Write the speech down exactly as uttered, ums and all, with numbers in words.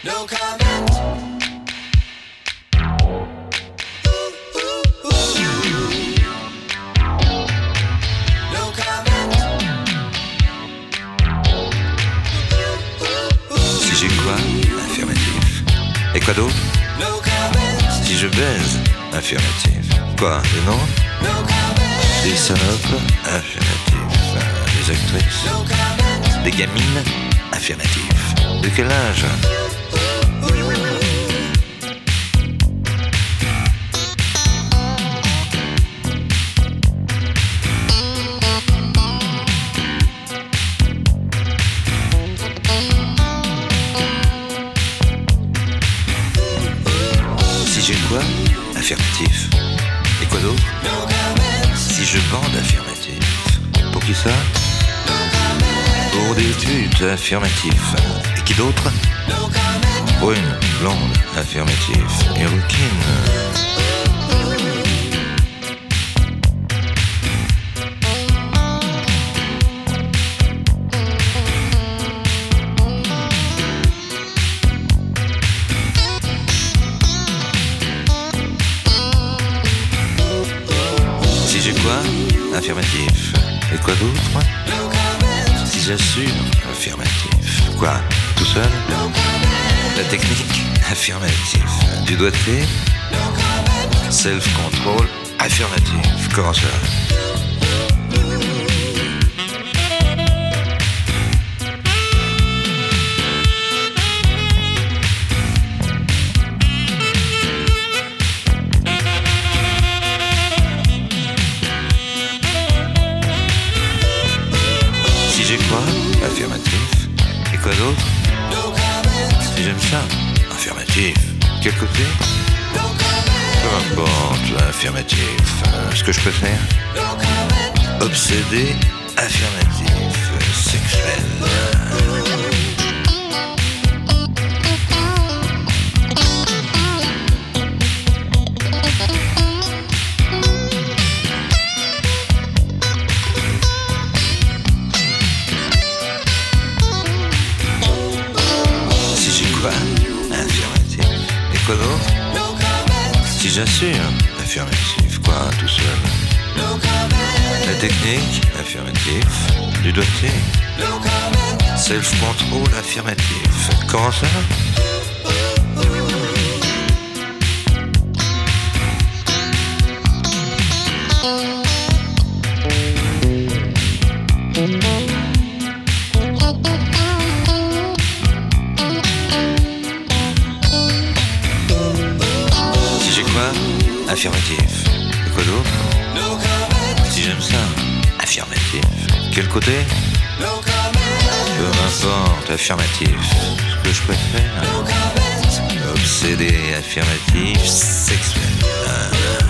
No comment. Ooh, ooh, ooh. No comment. Si j'ai quoi? Affirmatif. Et quoi d'autre? No comment. Si je baise? Affirmatif. Quoi? Des noms? No comment. Des salopes? Affirmatif. Euh, Des actrices? No comment. Des gamines? Affirmatif. De quel âge? Si j'ai quoi? Affirmatif. Et quoi d'autre? No comment. Si je bande? Affirmatif. Pour qui ça? No comment. Pour des études? Affirmatif. Et qui d'autre? No comment. Brune, blonde, affirmatif. Et rouquine. Si j'ai quoi? Affirmatif. Et quoi d'autre? No comment. Si j'assure? Affirmatif. Quoi? Tout seul? No comment. La technique? Affirmatif. Du doigté? No comment. Self-control? Affirmatif. Comment ça? Si j'ai quoi? Affirmatif. Et quoi d'autre? No comment. Si j'aime ça? Affirmatif. Quel côté? No comment. Peu importe, affirmatif. Euh, ce que je préfère? No comment. Obsédé? Affirmatif. Sexuel. Si j'ai quoi? Affirmatif. Et quoi d'autre? No comment. Si j'assure? Affirmatif. Quoi, tout seul? No comment. La technique? Affirmatif. Du doigté? No comment. Self-control? Affirmatif. Comment ça? Si j'ai quoi? Affirmatif. Et quoi d'autre? No comment. Si j'aime ça? Affirmatif. Quel côté? No comment. Peu m'importe, affirmatif. Ce que je préfère? No comment. Obsédé, affirmatif, sexuel. Ah, ah.